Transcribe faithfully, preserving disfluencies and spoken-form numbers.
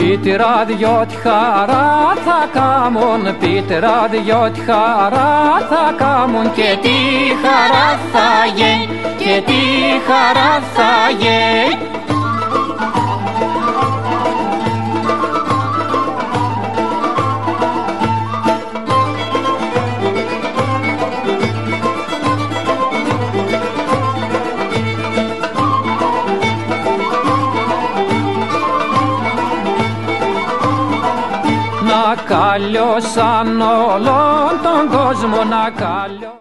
Πίτερα δυο τη χαρά θα κάμουν, πίτερα δυο τη χαρά θα κάμουν, και τι χαρά θα γεν, και τι χαρά θα γεν. Να καλλιώσαν όλον τον κόσμο, να καλλιώσαν.